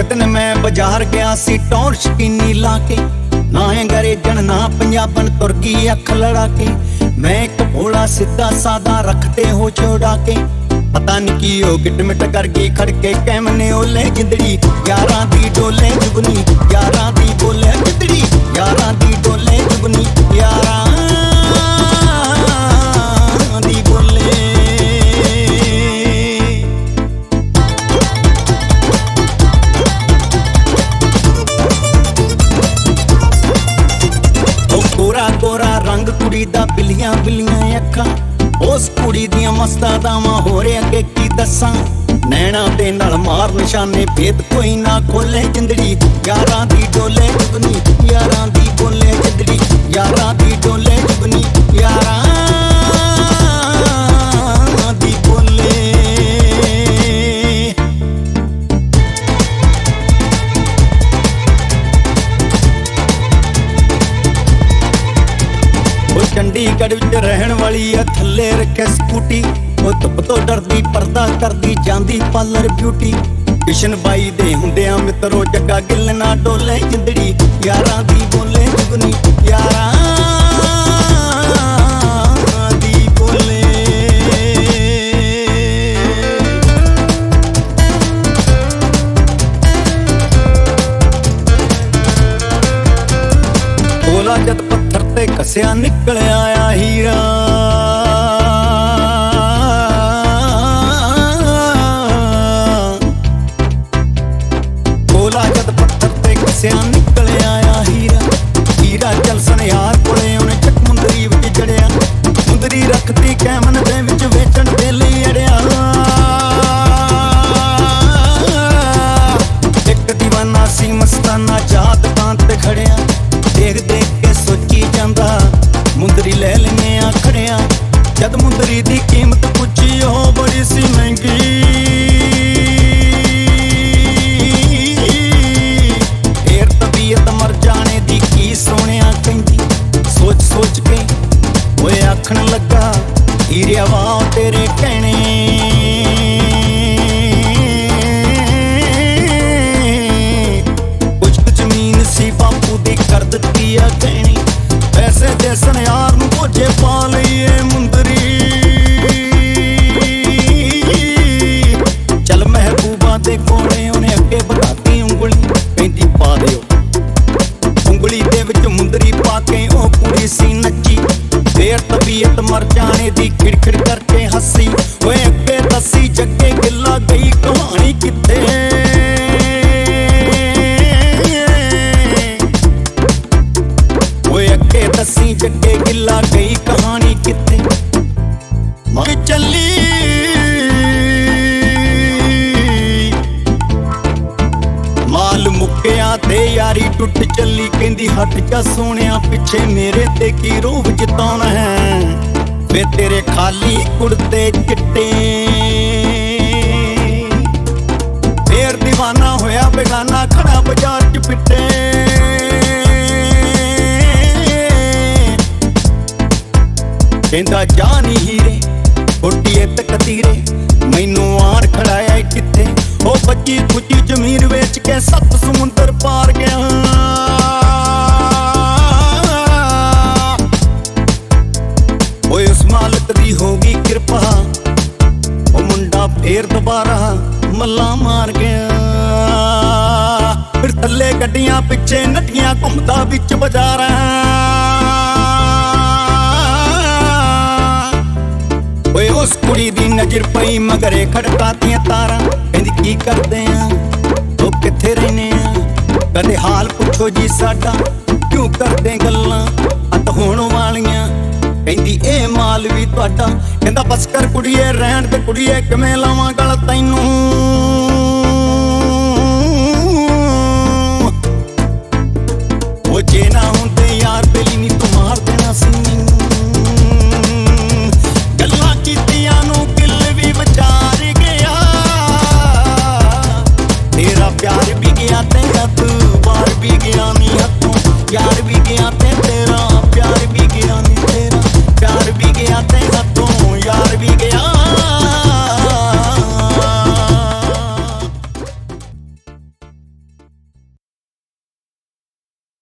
दिन मैं बाजार गया सी टौर शकीनी ला के, ना अंग्रेजन ना पंजाबन तुर्की अख लड़ा के। मैं एक भोला सीधा सादा रखते हो छोड़ा के, पता नहीं की हो गिट मिट करके खड़के कैमने ओले जिंदड़ी। यारां दी डोले जुगनी यारां दी बोले जिंदड़ी, यारां दी डोले जुगनी यारां दी बोले। गोरा गोरा रंग कुड़ी दा बिलियां बिलियां अखां, उस कुड़ी दियां मस्ता दावां होरे अगे की दसां। नैना दे नाल मार निशाने भेद कोई ना खोले जिंदड़ी। यारां दी डोले जुगनी यारां दी बोले जिंदड़ी, यारां दी डोले जुगनी यारां दी बोले। चंडीगढ़ विच रहन वाली आ थल्ले रखे स्कूटी, ओ धुप तो डरदी पर्दा करदी जांदी पार्लर ब्यूटी। किशन बाई दे हुंदियां मित्रो जग्गा गिल ना डोले जिंदड़ी। यारां दी बोले जुगनी यारां दी बोले। बोला जद पत्थर ते कसिया निकल आया हीरा, बोला जद पत्थर ते कसिया निकल आया हीरा। हीरा चल सनियार कोले उन्हें चक मुंदरी विच जड़िया, मुंदरी रखती कैमन दे विच वेचण दे लई अड़िया। एक दीवाना सी मस्ताना चाह दुकान ते खड़िया, देख देख के सोची जांदा मुंदरी ले लेने आ खड़िया। जद मुंदरी दी कीमत पुछी हो बड़ी सी महंगी, फिर तबीयत मर जाने दी की सोनिया कहंदी। सोच सोच के ओए आखण लगा हीरिया वाह तेरे कहने। कुछ जमीन सी बापू दी कर दित्ती आ कहनी, पैसे दे सनियार नूं भोजे पा लईए मुंदरी। चल महबूबा दे कोले उन्हें अगे बढ़ाती उंगली, कहंदी पा दिओ। उंगली दे विच मुंदरी पा के ओ कुड़ी सी नच्ची, फिर तबीयत मर जाने दी खिड़खिड़ करके हसी। ओए अगे दसी जगे गिला गई कहानी किथे, दसी जगे गिला गई कहानी किथे। मैं चली माल मुक्या ते यारी टुट चली, कहंदी हट जा सोनिया पिछे मेरे ते की रूप जिताना है। वे तेरे खाली कुड़ते चिट्टे, फिर दीवाना होया बेगाना खड़ा बाजार च पिटे। कहंदा जानी हीरे फुटिए ते कतीरे, मैनू आण खड़ाया किथे। ओ बची खुची जमीन वेच के 7 समुंदर पार गया। ओए उस मालिक दी होगी कृपा, ओ मुंडा फिर दोबारा मल्ला मार गया। फिर थल्ले गड्डियां पिछे नटियां घुमदा बिच बाजारां। ओए उस कुड़ी दी नजर पई मगरे खड़कातियां तारां, कहंदी की करदे आ ओ किथे रहने आ। कदे हाल पुछो जी साडा क्यों करदे गल्लां अत होण वालियां। कहंदी ए माल भी तुहाडा, कहंदा बस कर कुड़िए रहण ते कुड़िए किवें लावां गल तैनूं।